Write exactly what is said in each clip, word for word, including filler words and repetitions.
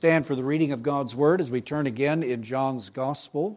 Stand for the reading of God's Word as we turn again in John's Gospel.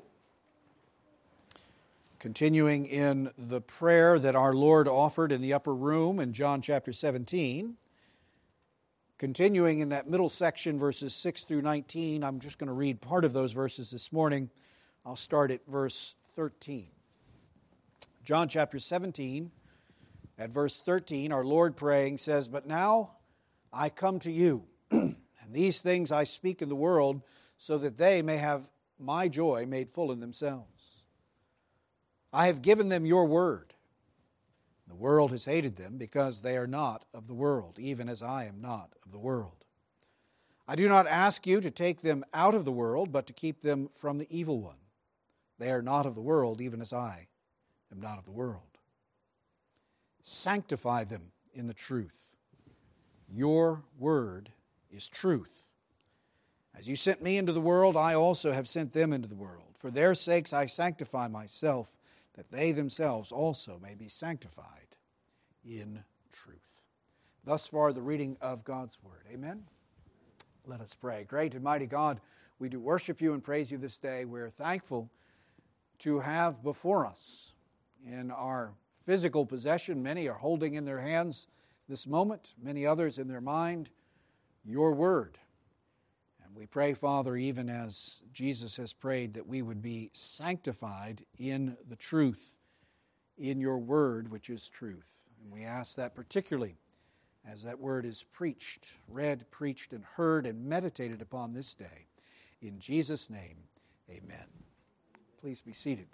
Continuing in the prayer that our Lord offered in the upper room in John chapter seventeen. Continuing in that middle section, verses six through nineteen, I'm just going to read part of those verses this morning. I'll start at verse thirteen. John chapter seventeen, at verse thirteen, our Lord praying says, "But now I come to you, and these things I speak in the world, so that they may have my joy made full in themselves. I have given them your word. The world has hated them because they are not of the world, even as I am not of the world. I do not ask you to take them out of the world, but to keep them from the evil one. They are not of the world, even as I am not of the world. Sanctify them in the truth. Your word is truth. As you sent me into the world, I also have sent them into the world. For their sakes I sanctify myself, that they themselves also may be sanctified in truth." Thus far, the reading of God's Word. Amen? Let us pray. Great and mighty God, we do worship you and praise you this day. We're thankful to have before us in our physical possession, many are holding in their hands this moment, many others in their mind, your word. And we pray, Father, even as Jesus has prayed, that we would be sanctified in the truth, in your word, which is truth. And we ask that particularly as that word is preached, read, preached, and heard, and meditated upon this day. In Jesus' name, amen. Please be seated.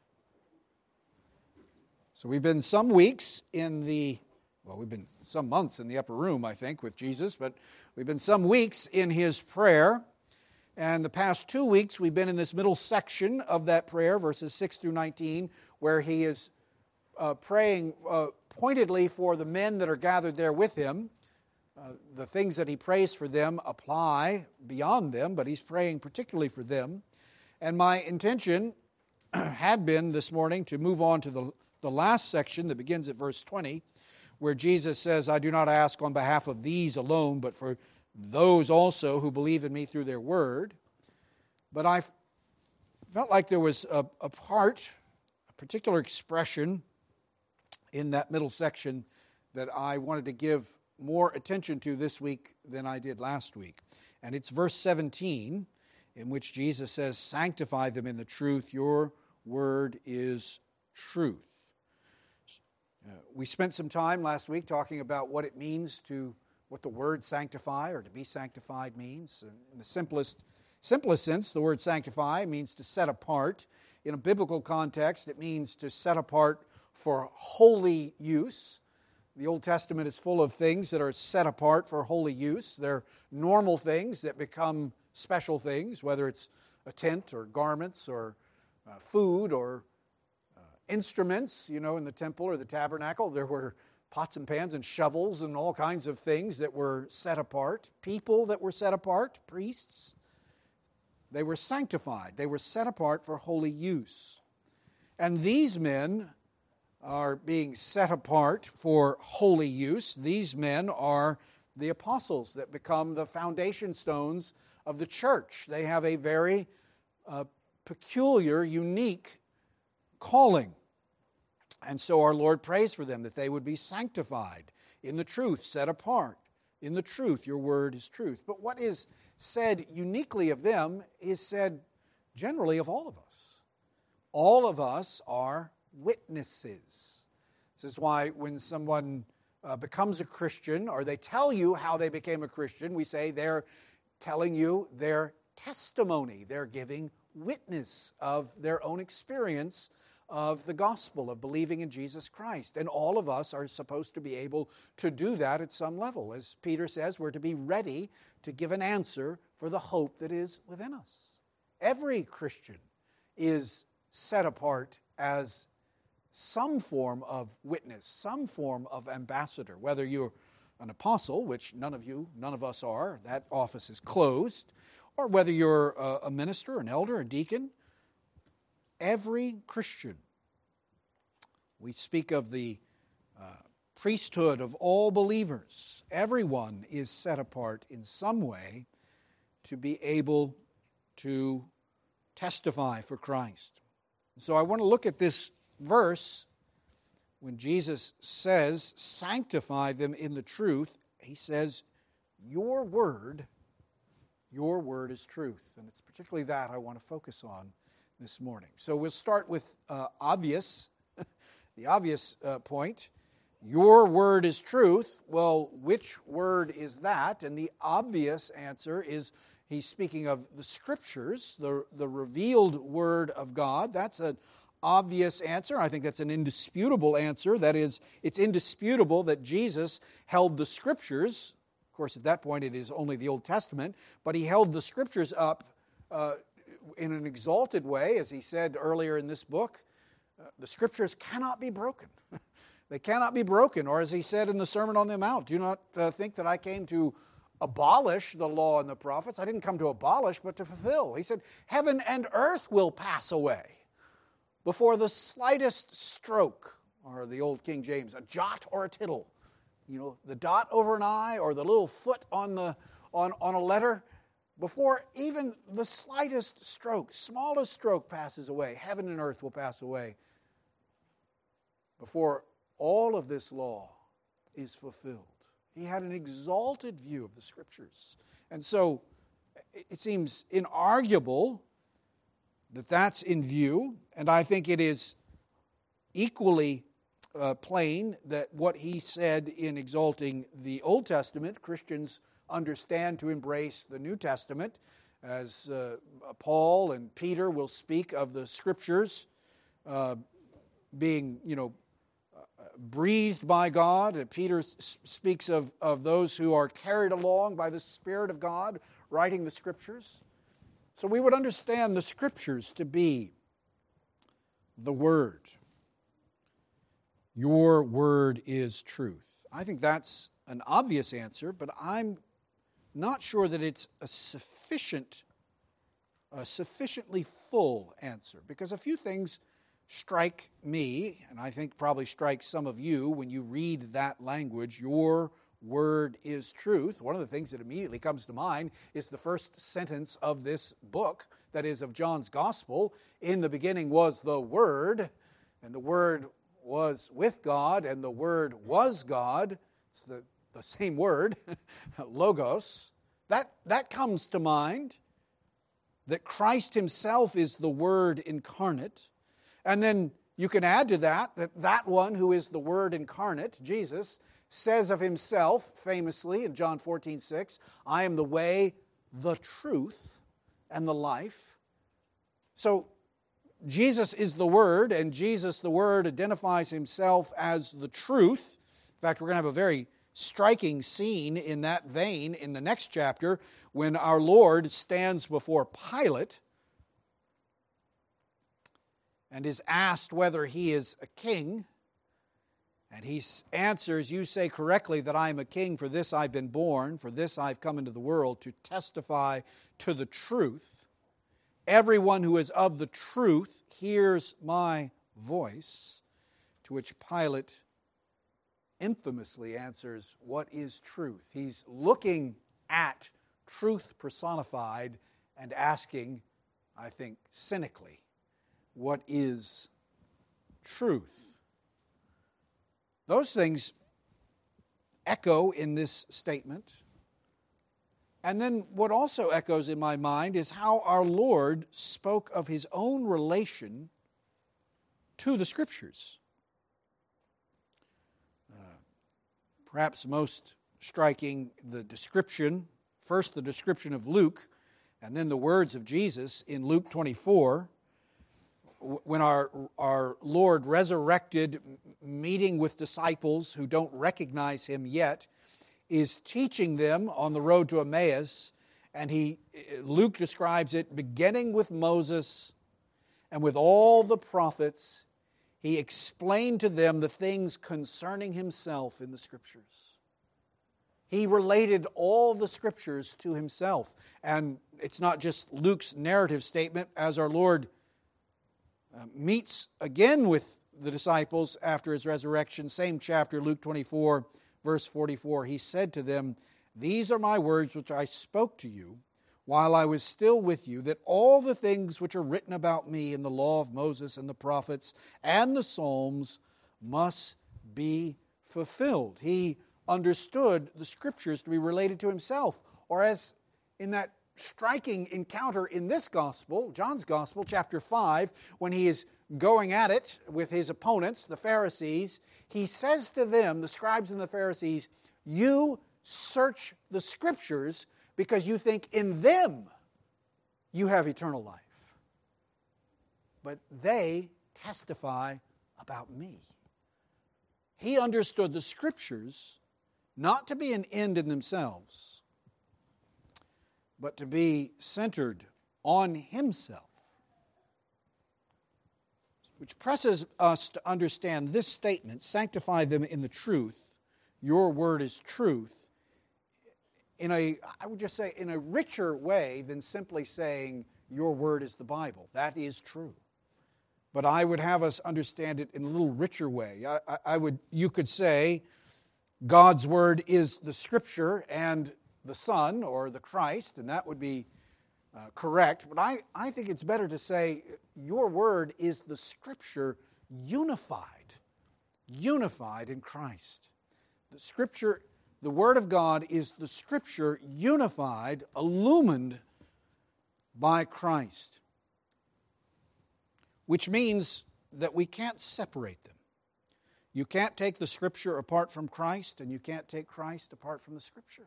So we've been some weeks in the Well, we've been some months in the upper room, I think, with Jesus, but we've been some weeks in his prayer. And the past two weeks, we've been in this middle section of that prayer, verses six through nineteen, where he is uh, praying uh, pointedly for the men that are gathered there with him. Uh, the things that he prays for them apply beyond them, but he's praying particularly for them. And my intention had been this morning to move on to the, the last section that begins at verse twenty, where Jesus says, "I do not ask on behalf of these alone, but for those also who believe in me through their word." But I felt like there was a, a part, a particular expression in that middle section that I wanted to give more attention to this week than I did last week. And it's verse seventeen, in which Jesus says, "Sanctify them in the truth. Your word is truth." Uh, we spent some time last week talking about what it means to, what the word sanctify or to be sanctified means. In the simplest, simplest sense, the word sanctify means to set apart. In a biblical context, it means to set apart for holy use. The Old Testament is full of things that are set apart for holy use. They're normal things that become special things, whether it's a tent or garments or uh, food or instruments. You know, in the temple or the tabernacle, there were pots and pans and shovels and all kinds of things that were set apart. People that were set apart, priests, they were sanctified. They were set apart for holy use. And these men are being set apart for holy use. These men are the apostles that become the foundation stones of the church. They have a very uh, peculiar, unique calling. And so our Lord prays for them that they would be sanctified in the truth, set apart in the truth. Your word is truth. But what is said uniquely of them is said generally of all of us. All of us are witnesses. This is why when someone uh, becomes a Christian, or they tell you how they became a Christian, we say they're telling you their testimony. They're giving witness of their own experience of the gospel, of believing in Jesus Christ. And all of us are supposed to be able to do that at some level. As Peter says, we're to be ready to give an answer for the hope that is within us. Every Christian is set apart as some form of witness, some form of ambassador. Whether you're an apostle, which none of you, none of us are, that office is closed, or whether you're a minister, an elder, a deacon, every Christian, we speak of the uh, priesthood of all believers. Everyone is set apart in some way to be able to testify for Christ. So I want to look at this verse when Jesus says, sanctify them in the truth. He says, your word, your word is truth. And it's particularly that I want to focus on this morning. So we'll start with uh, obvious, the obvious uh, point. Your word is truth. Well, which word is that? And the obvious answer is he's speaking of the Scriptures, the, the revealed Word of God. That's an obvious answer. I think that's an indisputable answer. That is, it's indisputable that Jesus held the Scriptures. Of course, at that point it is only the Old Testament, but he held the Scriptures up uh, in an exalted way, as he said earlier in this book. Uh, the Scriptures cannot be broken. They cannot be broken. Or as he said in the Sermon on the Mount, do not uh, think that I came to abolish the law and the prophets. I didn't come to abolish, but to fulfill. He said, heaven and earth will pass away before the slightest stroke, or the old King James, a jot or a tittle. You know, the dot over an I or the little foot on the on, on a letter, before even the slightest stroke, smallest stroke passes away, heaven and earth will pass away before all of this law is fulfilled. He had an exalted view of the Scriptures. And so it seems inarguable that that's in view, and I think it is equally uh, plain that what he said in exalting the Old Testament, Christians understand to embrace the New Testament, as uh, Paul and Peter will speak of the Scriptures uh, being, you know, breathed by God. Peter speaks of, of those who are carried along by the Spirit of God, writing the Scriptures. So we would understand the Scriptures to be the Word. Your Word is truth. I think that's an obvious answer, but I'm not sure that it's a sufficient, a sufficiently full answer, because a few things strike me, and I think probably strike some of you when you read that language, your word is truth. One of the things that immediately comes to mind is the first sentence of this book, that is of John's Gospel. In the beginning was the Word, and the Word was with God, and the Word was God. It's the, the same word, logos. That, that comes to mind, that Christ himself is the Word incarnate. And then you can add to that that that one who is the Word incarnate, Jesus, says of himself famously in John fourteen six, I am the way, the truth, and the life. So Jesus is the Word, and Jesus, the Word, identifies himself as the truth. In fact, we're going to have a very striking scene in that vein in the next chapter when our Lord stands before Pilate and is asked whether he is a king. And he answers, you say correctly that I am a king, for this I've been born, for this I've come into the world, to testify to the truth. Everyone who is of the truth hears my voice. To which Pilate infamously answers, what is truth? He's looking at truth personified and asking, I think, cynically, what is truth? Those things echo in this statement. And then what also echoes in my mind is how our Lord spoke of his own relation to the Scriptures. Uh, perhaps most striking, the description, first the description of Luke, and then the words of Jesus in Luke twenty-four, when our, our Lord resurrected, meeting with disciples who don't recognize him yet, is teaching them on the road to Emmaus, and he Luke describes it beginning with Moses and with all the prophets. He explained to them the things concerning himself in the Scriptures. He related all the Scriptures to himself. And it's not just Luke's narrative statement. As our Lord uh, meets again with the disciples after his resurrection, same chapter, Luke twenty-four, verse forty-four, he said to them, these are my words which I spoke to you while I was still with you, that all the things which are written about me in the law of Moses and the prophets and the Psalms must be fulfilled. He understood the Scriptures to be related to himself, or as in that striking encounter in this Gospel, John's Gospel, chapter five, when he is going at it with his opponents, the Pharisees, he says to them, the scribes and the Pharisees, you search the Scriptures because you think in them you have eternal life. But they testify about me. He understood the Scriptures not to be an end in themselves, but to be centered on himself. Which presses us to understand this statement, sanctify them in the truth, your word is truth, in a, I would just say, in a richer way than simply saying your word is the Bible. That is true. But I would have us understand it in a little richer way. I, I, I would, you could say God's word is the Scripture and the Son, or the Christ, and that would be uh, correct. But I, I think it's better to say your word is the Scripture unified, unified in Christ. The Scripture, the Word of God is the Scripture unified, illumined by Christ, which means that we can't separate them. You can't take the Scripture apart from Christ, and you can't take Christ apart from the Scripture.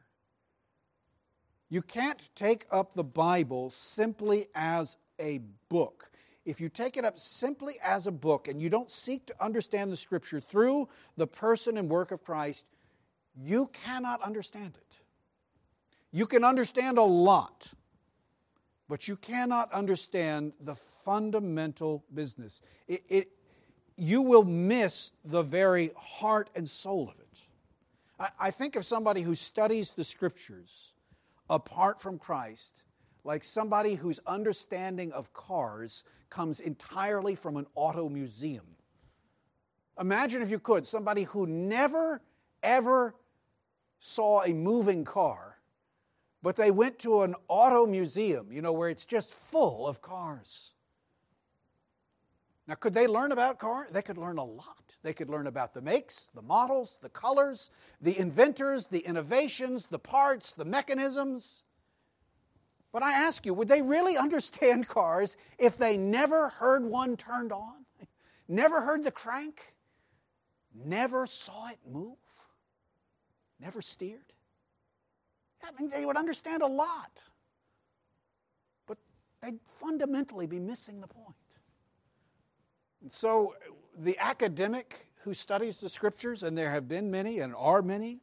You can't take up the Bible simply as a book. If you take it up simply as a book and you don't seek to understand the Scripture through the person and work of Christ, you cannot understand it. You can understand a lot, but you cannot understand the fundamental business. It, it, you will miss the very heart and soul of it. I, I think of somebody who studies the Scriptures apart from Christ, like somebody whose understanding of cars comes entirely from an auto museum. Imagine, if you could, somebody who never, ever saw a moving car, but they went to an auto museum, you know, where it's just full of cars. Now, could they learn about cars? They could learn a lot. They could learn about the makes, the models, the colors, the inventors, the innovations, the parts, the mechanisms. But I ask you, would they really understand cars if they never heard one turned on? Never heard the crank? Never saw it move? Never steered? I mean, they would understand a lot. But they'd fundamentally be missing the point. And so the academic who studies the Scriptures, and there have been many and are many,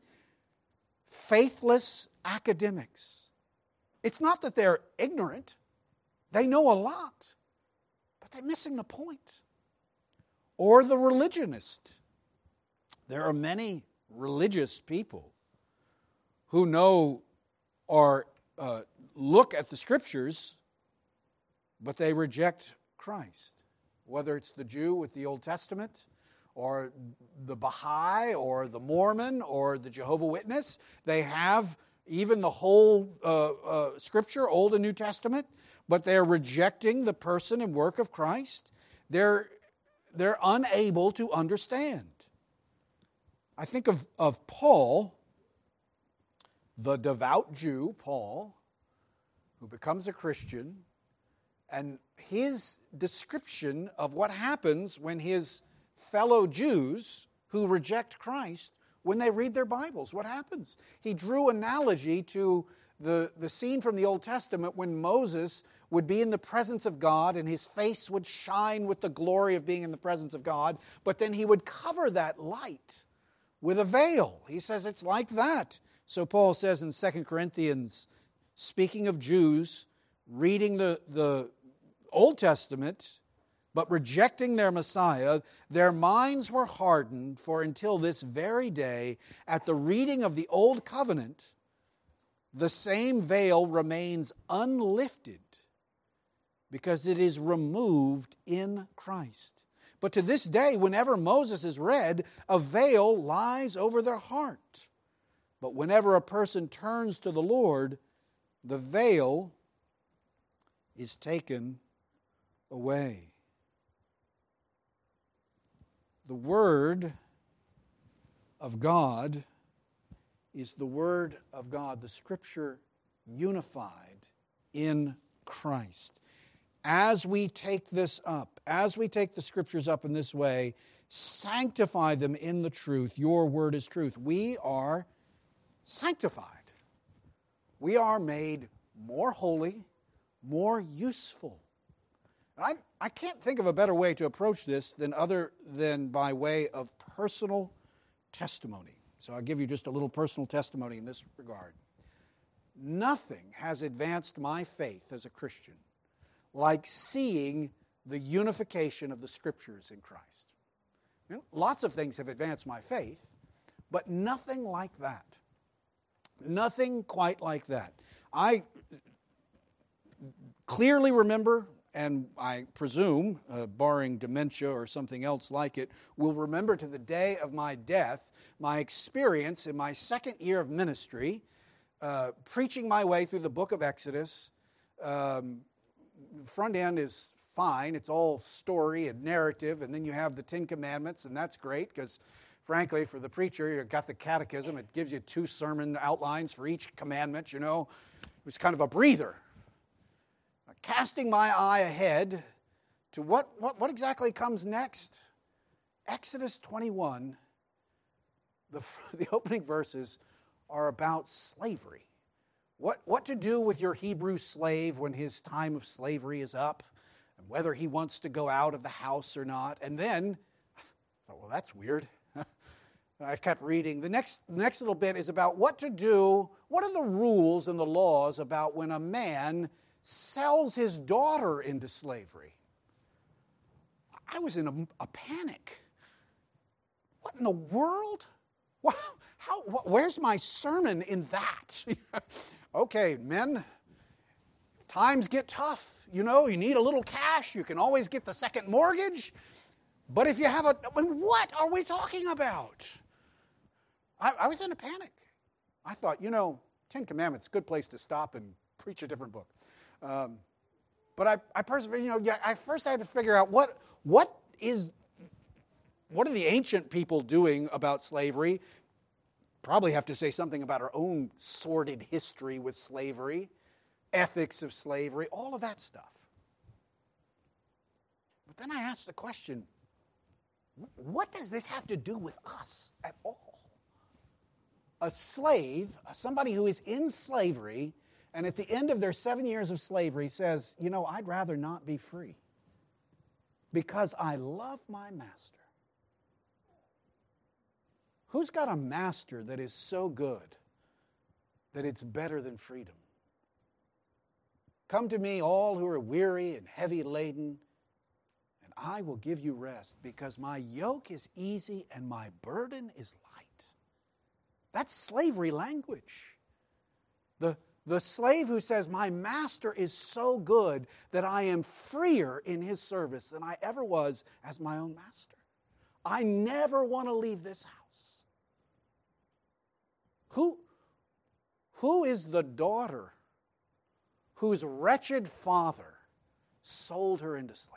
faithless academics. It's not that they're ignorant. They know a lot, but they're missing the point. Or the religionist. There are many religious people who know or uh, look at the Scriptures, but they reject Christ. Whether it's the Jew with the Old Testament, or the Baha'i, or the Mormon, or the Jehovah's Witness, they have even the whole uh, uh, Scripture, Old and New Testament, but they're rejecting the person and work of Christ. They're, they're unable to understand. I think of, of Paul, the devout Jew, Paul, who becomes a Christian, and his description of what happens when his fellow Jews who reject Christ, when they read their Bibles, what happens? He drew analogy to the, the scene from the Old Testament when Moses would be in the presence of God and his face would shine with the glory of being in the presence of God, but then he would cover that light with a veil. He says it's like that. So Paul says in Second Corinthians, speaking of Jews, reading the, the Old Testament, but rejecting their Messiah, their minds were hardened, for until this very day, at the reading of the Old Covenant, the same veil remains unlifted, because it is removed in Christ. But to this day, whenever Moses is read, a veil lies over their heart. But whenever a person turns to the Lord, the veil is taken away. The Word of God is the Word of God, the Scripture unified in Christ. As we take this up, as we take the Scriptures up in this way, sanctify them in the truth. Your Word is truth. We are sanctified. We are made more holy, more useful. I, I can't think of a better way to approach this than other than by way of personal testimony. So I'll give you just a little personal testimony in this regard. Nothing has advanced my faith as a Christian like seeing the unification of the Scriptures in Christ. You know, lots of things have advanced my faith, but nothing like that. Nothing quite like that. I clearly remember, and I presume, uh, barring dementia or something else like it, will remember to the day of my death my experience in my second year of ministry, uh, preaching my way through the book of Exodus. Um, front end is fine. It's all story and narrative, and then you have the Ten Commandments, and that's great because, frankly, for the preacher, you've got the catechism. It gives you two sermon outlines for each commandment, you know. It's kind of a breather. Casting my eye ahead to what, what, what exactly comes next. Exodus twenty-one, the, the opening verses are about slavery. What, what to do with your Hebrew slave when his time of slavery is up, and whether he wants to go out of the house or not. And then, I thought, well, that's weird. I kept reading. The next, the next little bit is about what to do, what are the rules and the laws about when a man sells his daughter into slavery. I was in a, a panic. What in the world? Well, how, wh- where's my sermon in that? Okay, men, times get tough. You know, you need a little cash. You can always get the second mortgage. But if you have a, I mean, what are we talking about? I, I was in a panic. I thought, you know, Ten Commandments, good place to stop and preach a different book. Um, but I, I persevered. You know, yeah, I first I had to figure out what what is what are the ancient people doing about slavery. Probably have to say something about our own sordid history with slavery, ethics of slavery, all of that stuff. But then I asked the question: what does this have to do with us at all? A slave, somebody who is in slavery, and at the end of their seven years of slavery says, you know, I'd rather not be free because I love my master. Who's got a master that is so good that it's better than freedom? Come to me, all who are weary and heavy laden, and I will give you rest because my yoke is easy and my burden is light. That's slavery language. The The slave who says, my master is so good that I am freer in his service than I ever was as my own master. I never want to leave this house. Who, who is the daughter whose wretched father sold her into slavery?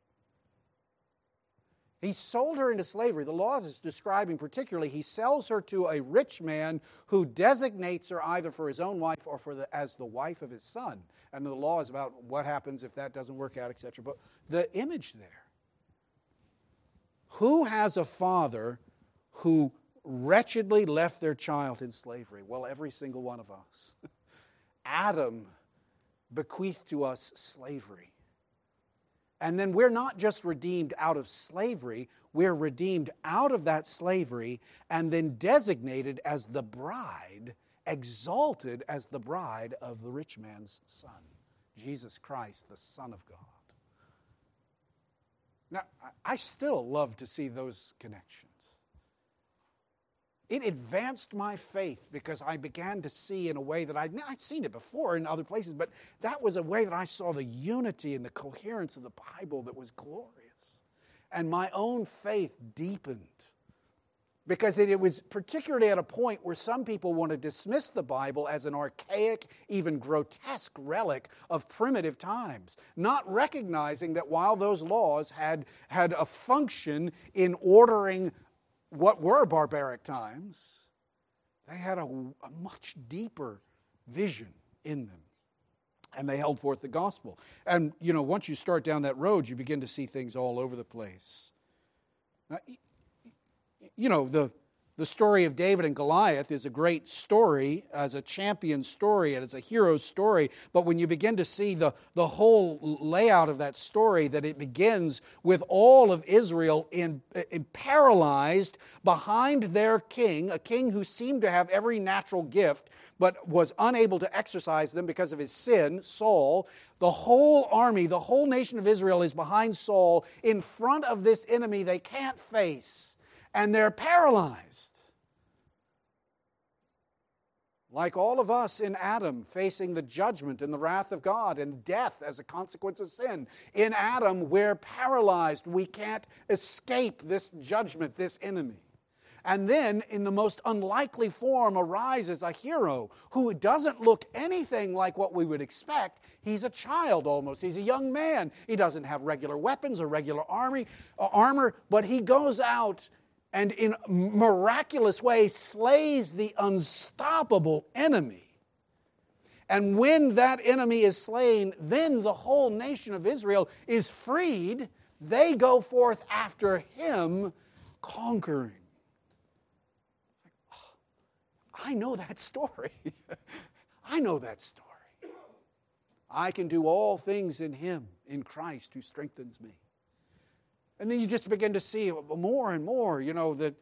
He sold her into slavery. The law is describing particularly, he sells her to a rich man who designates her either for his own wife or for the, as the wife of his son. And the law is about what happens if that doesn't work out, et cetera. But the image there. Who has a father who wretchedly left their child in slavery? Well, every single one of us. Adam bequeathed to us slavery. And then we're not just redeemed out of slavery, we're redeemed out of that slavery and then designated as the bride, exalted as the bride of the rich man's son, Jesus Christ, the Son of God. Now, I still love to see those connections. It advanced my faith because I began to see in a way that I'd, I'd seen it before in other places, but that was a way that I saw the unity and the coherence of the Bible that was glorious. And my own faith deepened. Because it, it was particularly at a point where some people want to dismiss the Bible as an archaic, even grotesque relic of primitive times, not recognizing that while those laws had, had a function in ordering what were barbaric times, they had a, a much deeper vision in them. And they held forth the gospel. And, you know, once you start down that road, you begin to see things all over the place. Now, you know, the, the story of David and Goliath is a great story as a champion story and as a hero story. But when you begin to see the, the whole layout of that story, that it begins with all of Israel in, in paralyzed behind their king, a king who seemed to have every natural gift, but was unable to exercise them because of his sin, Saul. The whole army, the whole nation of Israel is behind Saul in front of this enemy they can't face. And they're paralyzed. Like all of us in Adam facing the judgment and the wrath of God and death as a consequence of sin. In Adam, we're paralyzed. We can't escape this judgment, this enemy. And then, in the most unlikely form, arises a hero who doesn't look anything like what we would expect. He's a child almost. He's a young man. He doesn't have regular weapons or regular army, uh, armor, but he goes out and in miraculous way slays the unstoppable enemy. And when that enemy is slain, then the whole nation of Israel is freed. They go forth after him, conquering. I know that story. I know that story. I can do all things in him, in Christ who strengthens me. And then you just begin to see more and more, you know, that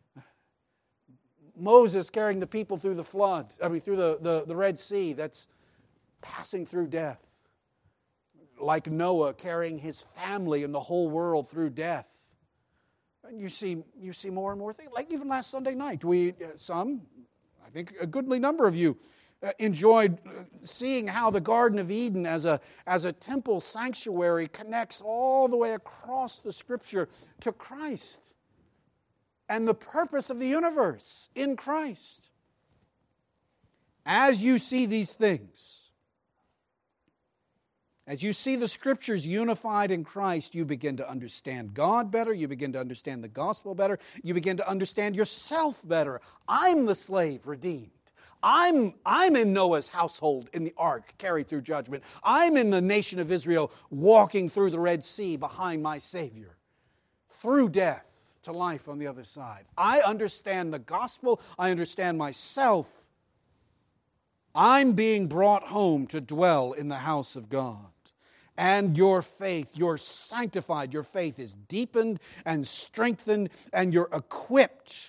Moses carrying the people through the flood, I mean, through the, the, the Red Sea, that's passing through death. Like Noah carrying his family and the whole world through death. And you see, you see more and more things. Like even last Sunday night, we, uh, some, I think a goodly number of you, Uh, enjoyed seeing how the Garden of Eden as a, as a temple sanctuary connects all the way across the Scripture to Christ and the purpose of the universe in Christ. As you see these things, as you see the Scriptures unified in Christ, you begin to understand God better, you begin to understand the gospel better, you begin to understand yourself better. I'm the slave redeemed. I'm, I'm in Noah's household in the ark carried through judgment. I'm in the nation of Israel walking through the Red Sea behind my Savior. Through death to life on the other side. I understand the gospel. I understand myself. I'm being brought home to dwell in the house of God. And your faith, you're sanctified. Your faith is deepened and strengthened, and you're equipped.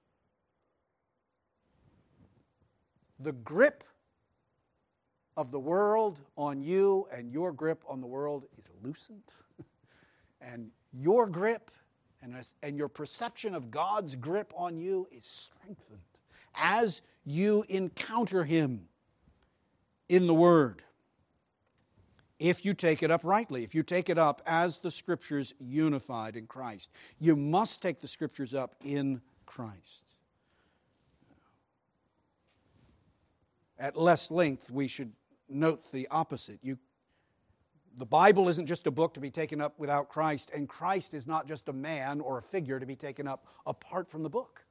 The grip of the world on you and your grip on the world is loosened. And your grip and, and your perception of God's grip on you is strengthened as you encounter Him in the Word. If you take it up rightly, if you take it up as the Scriptures unified in Christ, you must take the Scriptures up in Christ. At less length, we should note the opposite. You, the Bible isn't just a book to be taken up without Christ, and Christ is not just a man or a figure to be taken up apart from the book.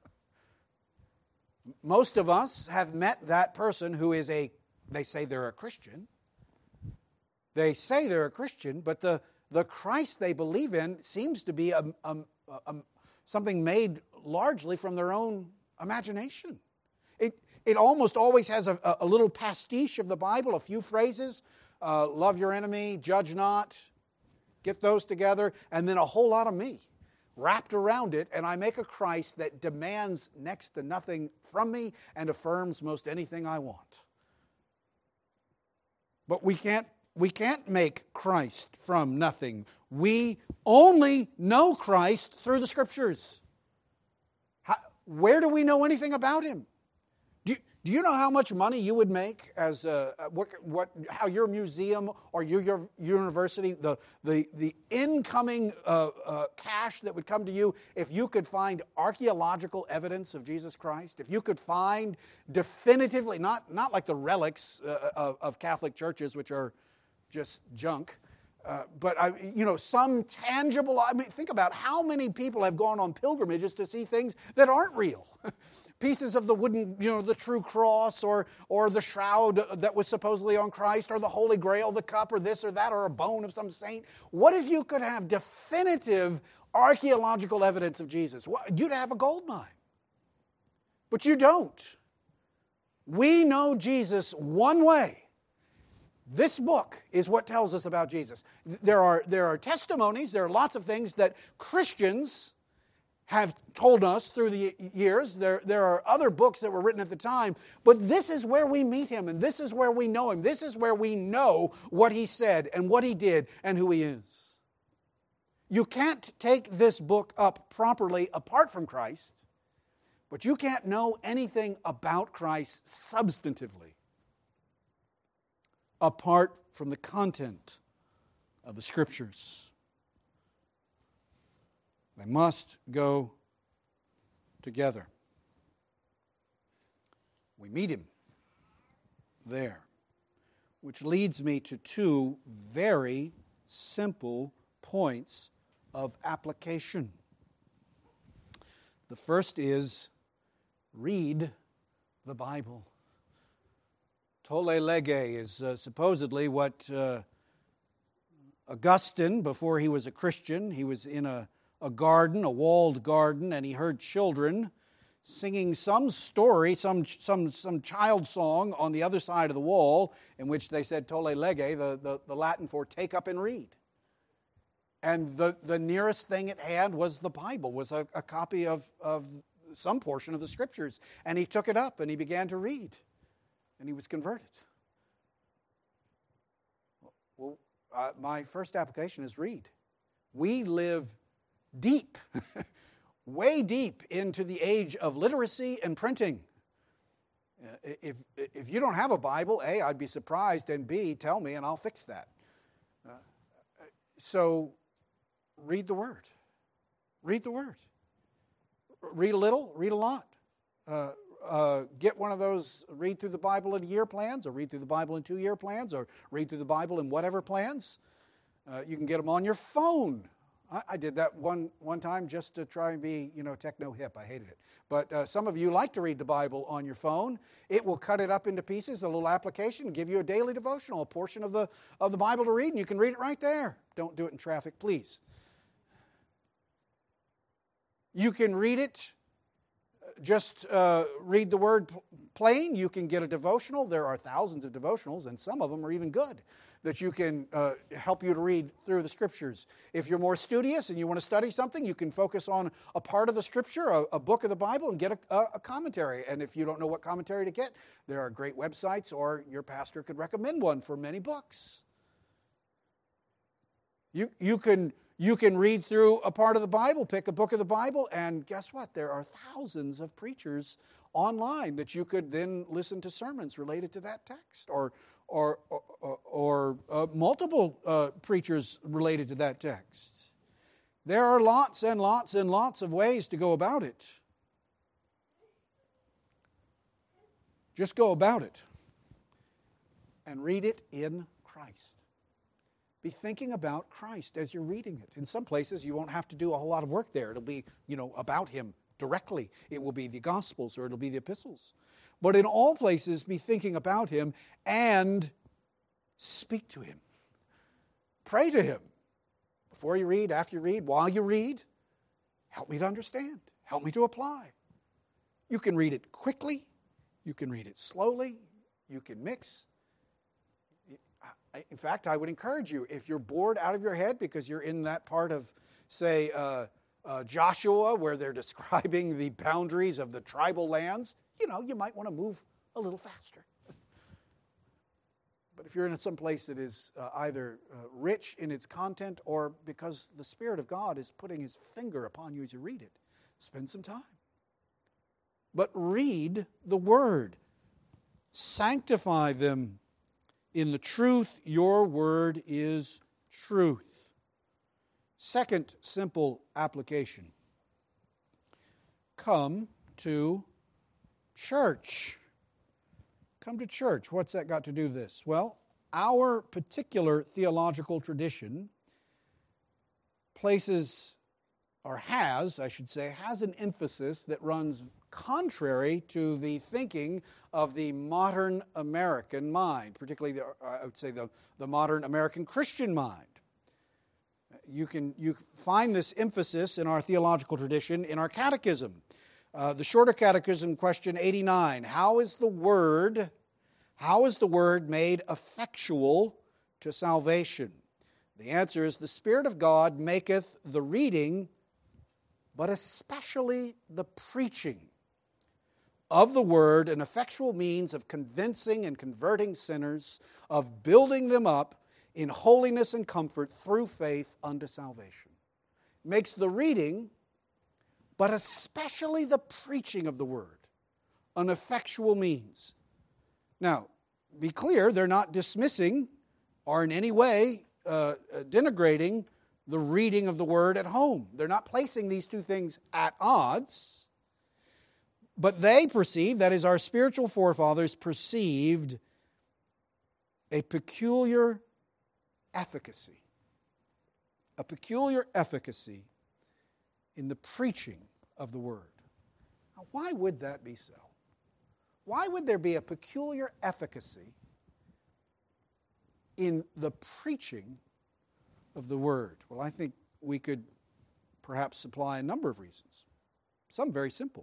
Most of us have met that person who is a, they say they're a Christian. They say they're a Christian, but the, the Christ they believe in seems to be a, a, a, something made largely from their own imagination. It It almost always has a, a little pastiche of the Bible, a few phrases, uh, love your enemy, judge not, get those together, and then a whole lot of me wrapped around it, and I make a Christ that demands next to nothing from me and affirms most anything I want. But we can't, we can't make Christ from nothing. We only know Christ through the Scriptures. How, where do we know anything about Him? Do you, do you know how much money you would make as a, what, what, how your museum or your, your university, the, the, the incoming uh, uh, cash that would come to you if you could find archaeological evidence of Jesus Christ? If you could find definitively, not, not like the relics uh, of, of Catholic churches, which are just junk, uh, but I, you know, some tangible, I mean, think about how many people have gone on pilgrimages to see things that aren't real. Pieces of the wooden, you know, the true cross, or or the shroud that was supposedly on Christ, or the Holy Grail, the cup, or this or that, or a bone of some saint. What if you could have definitive archaeological evidence of Jesus? Well, you'd have a gold mine. But you don't. We know Jesus one way. This book is what tells us about Jesus. There are, there are testimonies, there are lots of things that Christians have told us through the years. There, there are other books that were written at the time, but this is where we meet him, and this is where we know him. This is where we know what he said and what he did and who he is. You can't take this book up properly apart from Christ, but you can't know anything about Christ substantively apart from the content of the Scriptures. They must go together. We meet him there, which leads me to two very simple points of application. The first is read the Bible. Tolle lege is uh, supposedly what uh, Augustine, before he was a Christian, he was in a a garden, a walled garden, and he heard children singing some story, some some some child song on the other side of the wall, in which they said tolle lege, the, the, the Latin for take up and read. And the, the nearest thing at hand was the Bible, was a, a copy of, of some portion of the Scriptures. And he took it up and he began to read. And he was converted. Well, uh, my first application is read. We live deep, way deep into the age of literacy and printing. Uh, if, if you don't have a Bible, A, I'd be surprised, and B, tell me and I'll fix that. Uh, so, read the Word. Read the Word. Read a little, read a lot. Uh, uh, get one of those read through the Bible in year plans, or read through the Bible in two-year plans, or read through the Bible in whatever plans. Uh, you can get them on your phone. I did that one one time just to try and be, you know, techno-hip. I hated it. But uh, some of you like to read the Bible on your phone. It will cut it up into pieces, a little application, give you a daily devotional, a portion of the, of the Bible to read, and you can read it right there. Don't do it in traffic, please. You can read it, just uh, read the Word plain. You can get a devotional. There are thousands of devotionals, and some of them are even good, that you can uh, help you to read through the Scriptures. If you're more studious and you want to study something, you can focus on a part of the Scripture, a, a book of the Bible, and get a, a, a commentary. And if you don't know what commentary to get, there are great websites, or your pastor could recommend one for many books. You, you can, you can read through a part of the Bible, pick a book of the Bible, and guess what? There are thousands of preachers online that you could then listen to sermons related to that text, or or, or, or uh, multiple uh, preachers related to that text. There are lots and lots and lots of ways to go about it. Just go about it and read it in Christ. Be thinking about Christ as you're reading it. In some places, you won't have to do a whole lot of work there. It'll be, you know, about Him directly. It will be the Gospels, or it'll be the epistles. But in all places, be thinking about Him and speak to Him. Pray to Him. Before you read, after you read, while you read, help me to understand. Help me to apply. You can read it quickly. You can read it slowly. You can mix. In fact, I would encourage you, if you're bored out of your head because you're in that part of, say, uh, uh, Joshua, where they're describing the boundaries of the tribal lands, you know, you might want to move a little faster. But if you're in some place that is uh, either uh, rich in its content, or because the Spirit of God is putting His finger upon you as you read it, spend some time. but read the Word. Sanctify them in the truth. Your Word is truth. Second simple application. Come to church. Come to church. What's that got to do with this? Well, our particular theological tradition places, or has, I should say, has an emphasis that runs contrary to the thinking of the modern American mind, particularly, the, I would say, the, the modern American Christian mind. You can you find this emphasis in our theological tradition in our catechism. Uh, the Shorter Catechism, question eighty-nine, how is the Word, how is the Word made effectual to salvation? The answer is, the Spirit of God maketh the reading, but especially the preaching of the Word an effectual means of convincing and converting sinners, of building them up in holiness and comfort through faith unto salvation. It makes the reading, but especially the preaching of the Word, an effectual means. Now, be clear, they're not dismissing or in any way uh, denigrating the reading of the Word at home. They're not placing these two things at odds. But they perceive, that is, our spiritual forefathers perceived a peculiar efficacy. A peculiar efficacy in the preaching of the Word. Now, why would that be so? Why would there be a peculiar efficacy in the preaching of the Word? Well, I think we could perhaps supply a number of reasons. Some very simple.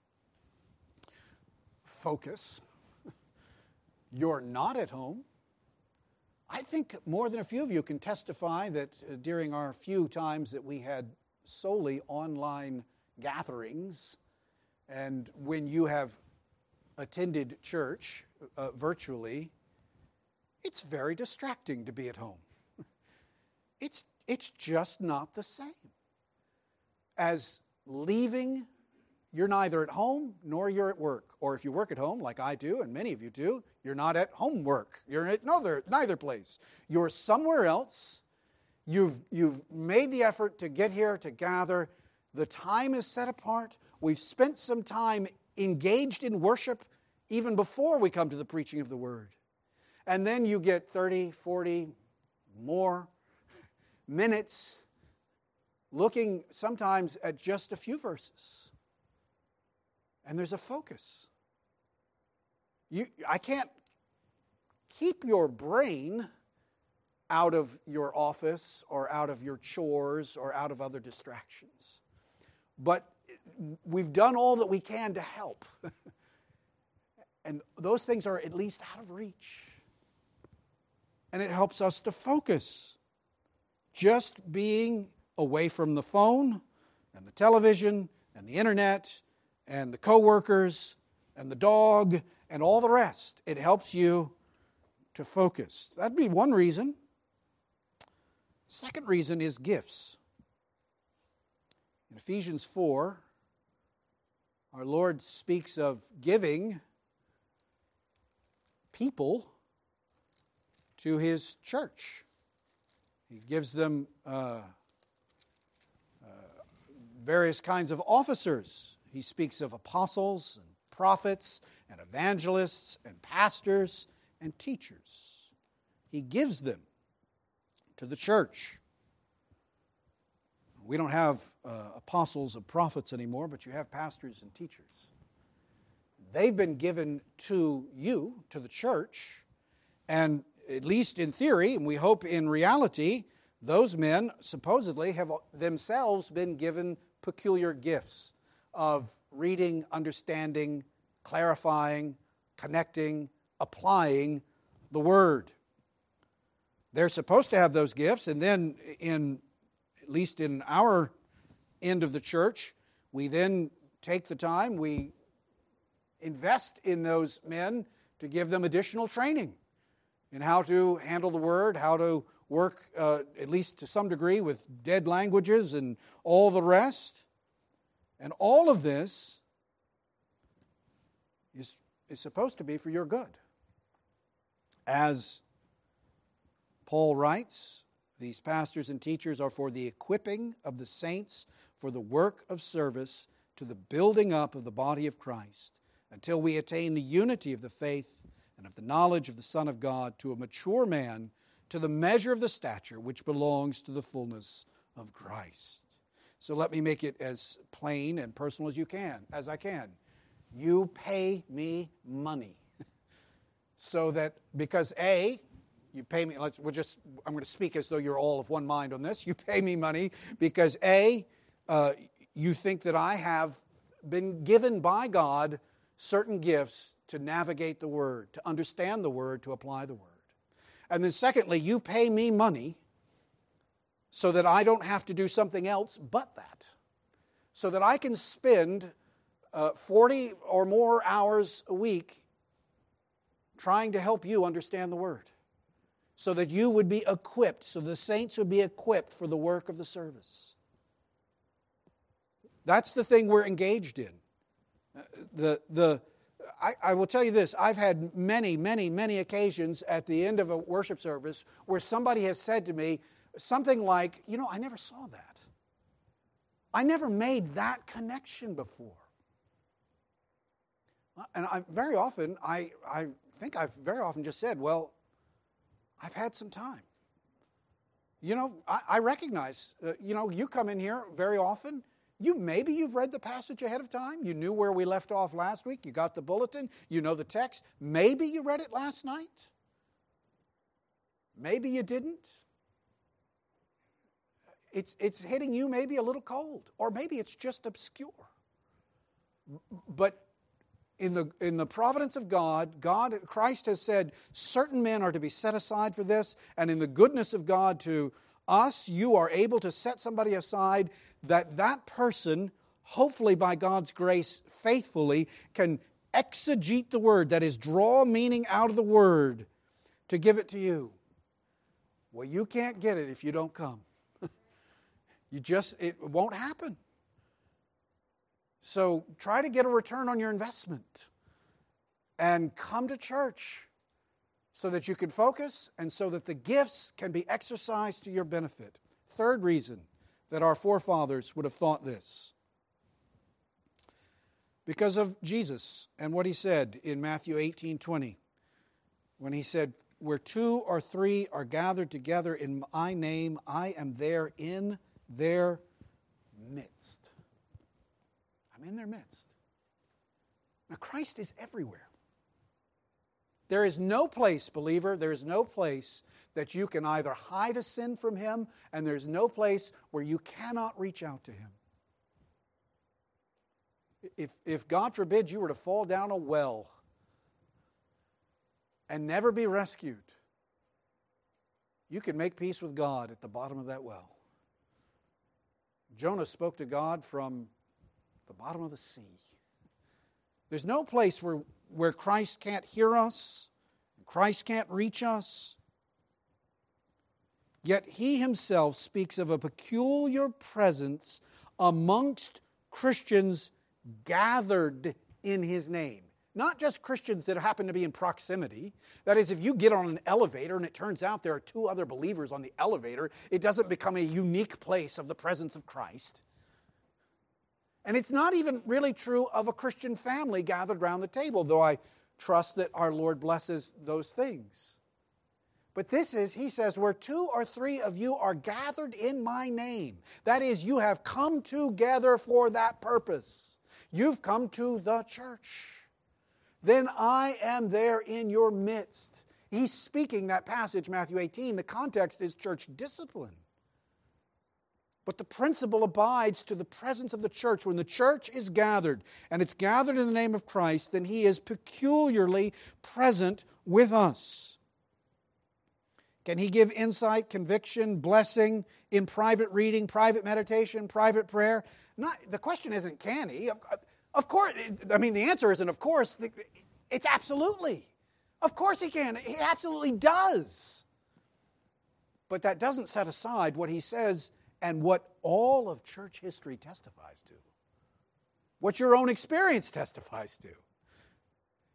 Focus. You're not at home. I think more than a few of you can testify that uh, during our few times that we had solely online gatherings, and when you have attended church uh, virtually, it's very distracting to be at home. It's, it's just not the same as leaving. You're neither at home nor you're at work. Or if you work at home, like I do, and many of you do, you're not at home work. You're at neither, neither place. You're somewhere else. You've, you've made the effort to get here, to gather. The time is set apart. We've spent some time engaged in worship even before we come to the preaching of the Word. And then you get thirty, forty more minutes looking sometimes at just a few verses. And there's a focus. You, I can't keep your brain out of your office or out of your chores or out of other distractions. But we've done all that we can to help. And those things are at least out of reach. And it helps us to focus. Just being away from the phone and the television and the internet and the coworkers and the dog and all the rest. It helps you to focus. That'd be one reason. Second reason is gifts. In Ephesians four, our Lord speaks of giving people to His church. He gives them uh, uh, various kinds of officers. He speaks of apostles and prophets and evangelists and pastors and teachers. He gives them to the church. We don't have uh, apostles and prophets anymore, but you have pastors and teachers. They've been given to you, to the church, and at least in theory, and we hope in reality, those men supposedly have themselves been given peculiar gifts of reading, understanding, clarifying, connecting, applying the Word. They're supposed to have those gifts, and then in, at least in our end of the church, we then take the time, we invest in those men to give them additional training in how to handle the Word, how to work, uh, at least to some degree, with dead languages and all the rest. And all of this is, is supposed to be for your good. As Paul writes, these pastors and teachers are for the equipping of the saints for the work of service to the building up of the body of Christ, until we attain the unity of the faith and of the knowledge of the Son of God, to a mature man, to the measure of the stature which belongs to the fullness of Christ. So let me make it as plain and personal as you can, as I can. You pay me money. So that, because A, you pay me, let's, we'll just, I'm going to speak as though you're all of one mind on this. You pay me money because A, uh, you think that I have been given by God certain gifts to navigate the Word, to understand the Word, to apply the Word. And then secondly, you pay me money so that I don't have to do something else but that. So that I can spend uh, forty or more hours a week trying to help you understand the Word. So that you would be equipped, so the saints would be equipped for the work of the service. That's the thing we're engaged in. The, the, I, I will tell you this, I've had many, many, many occasions at the end of a worship service where somebody has said to me something like, you know, I never saw that. I never made that connection before. And I very often, I, I think I've very often just said, well, I've had some time. You know, I, I recognize, uh, you know, you come in here very often. You maybe you've read the passage ahead of time. You knew where we left off last week. You got the bulletin. You know the text. Maybe you read it last night. Maybe you didn't. It's, it's hitting you maybe a little cold. Or maybe it's just obscure. But in the, in the providence of God, God, Christ has said certain men are to be set aside for this. And in the goodness of God to us, you are able to set somebody aside that that person, hopefully by God's grace, faithfully, can exegete the Word, that is, draw meaning out of the Word to give it to you. Well, you can't get it if you don't come. You just, it won't happen. So try to get a return on your investment and come to church so that you can focus and so that the gifts can be exercised to your benefit. Third reason that our forefathers would have thought this. Because of Jesus and what He said in Matthew eighteen twenty, when He said, where two or three are gathered together in my name, I am there in their midst. I'm in their midst. Now, Christ is everywhere. There is no place, believer, there is no place that you can either hide a sin from Him, and there's no place where you cannot reach out to Him. If, if God forbid you were to fall down a well and never be rescued, you can make peace with God at the bottom of that well. Jonah spoke to God from the bottom of the sea. There's no place where, where Christ can't hear us, Christ can't reach us. Yet He Himself speaks of a peculiar presence amongst Christians gathered in His name. Not just Christians that happen to be in proximity. That is, if you get on an elevator and it turns out there are two other believers on the elevator, it doesn't become a unique place of the presence of Christ. And it's not even really true of a Christian family gathered around the table, though I trust that our Lord blesses those things. But this is, He says, where two or three of you are gathered in my name. That is, you have come together for that purpose. You've come to the church. Then I am there in your midst. He's speaking that passage, Matthew eighteen. The context is church discipline. But the principle abides to the presence of the church. When the church is gathered, and it's gathered in the name of Christ, then He is peculiarly present with us. Can He give insight, conviction, blessing in private reading, private meditation, private prayer? Not, the question isn't can He. Of, of course, I mean, the answer isn't of course. It's absolutely. Of course He can. He absolutely does. But that doesn't set aside what He says and what all of church history testifies to. What your own experience testifies to.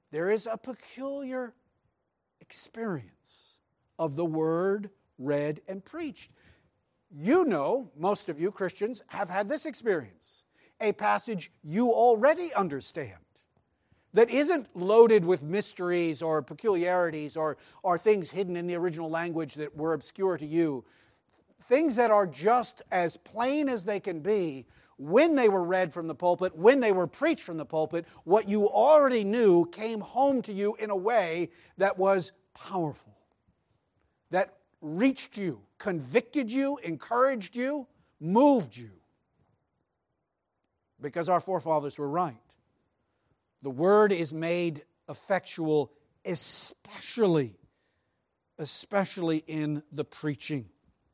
there is a peculiar experience of the Word read and preached. You know, most of you Christians have had this experience. A passage you already understand that isn't loaded with mysteries or peculiarities or, or things hidden in the original language that were obscure to you. Things that are just as plain as they can be when they were read from the pulpit, when they were preached from the pulpit. What you already knew came home to you in a way that was powerful, that reached you, convicted you, encouraged you, moved you. Because our forefathers were right. The Word is made effectual, especially, especially in the preaching.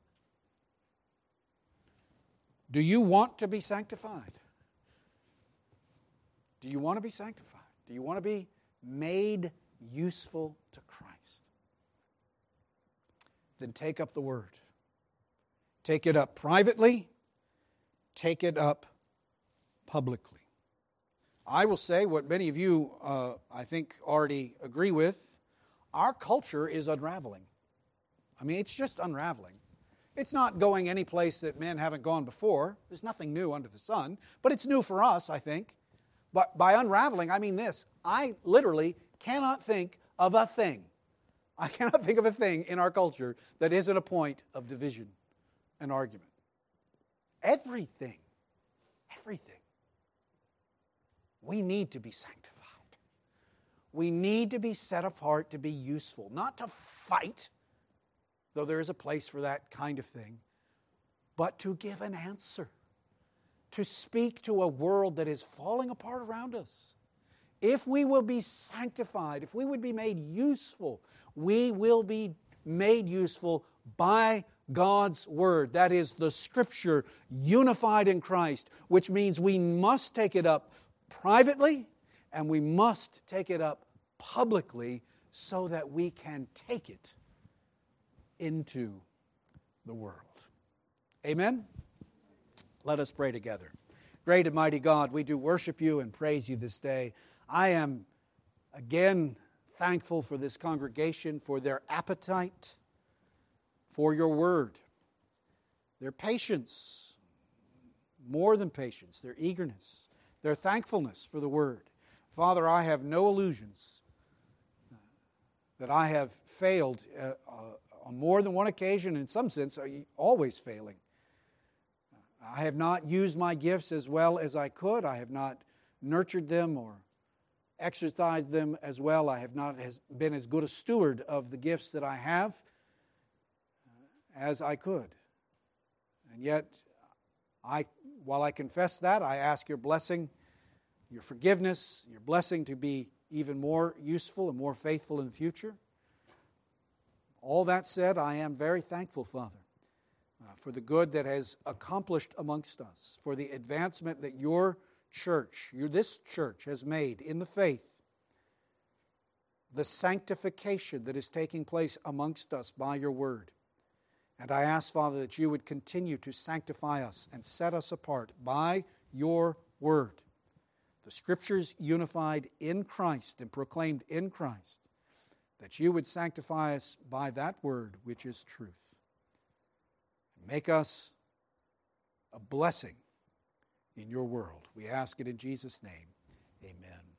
Do you want to be sanctified? Do you want to be sanctified? Do you want to be made useful to Christ? Then take up the Word. Take it up privately. Take it up publicly. I will say what many of you, uh, I think, already agree with. Our culture is unraveling. I mean, it's just unraveling. It's not going any place that men haven't gone before. There's nothing new under the sun. But it's new for us, I think. But by unraveling, I mean this. I literally cannot think of a thing. I cannot think of a thing in our culture that isn't a point of division and argument. Everything. Everything. We need to be sanctified. We need to be set apart to be useful, not to fight, though there is a place for that kind of thing, but to give an answer, to speak to a world that is falling apart around us. If we will be sanctified, if we would be made useful, we will be made useful by God's Word. That is the Scripture unified in Christ, which means we must take it up privately and we must take it up publicly so that we can take it into the world. Amen? Let us pray together. Great and mighty God, we do worship You and praise You this day. I am again thankful for this congregation, for their appetite for Your Word, their patience, more than patience, their eagerness, their thankfulness for the Word. Father, I have no illusions that I have failed uh, uh, on more than one occasion, in some sense, always failing. I have not used my gifts as well as I could. I have not nurtured them or exercised them as well. I have not has been as good a steward of the gifts that I have as I could. And yet, I, while I confess that, I ask Your blessing, Your forgiveness, Your blessing to be even more useful and more faithful in the future. All that said, I am very thankful, Father, uh, for the good that has accomplished amongst us, for the advancement that Your church, your, this church has made in the faith, the sanctification that is taking place amongst us by Your Word. And I ask, Father, that You would continue to sanctify us and set us apart by Your Word. The Scriptures unified in Christ and proclaimed in Christ, that You would sanctify us by that Word which is truth. Make us a blessing in Your world. We ask it in Jesus' name. Amen.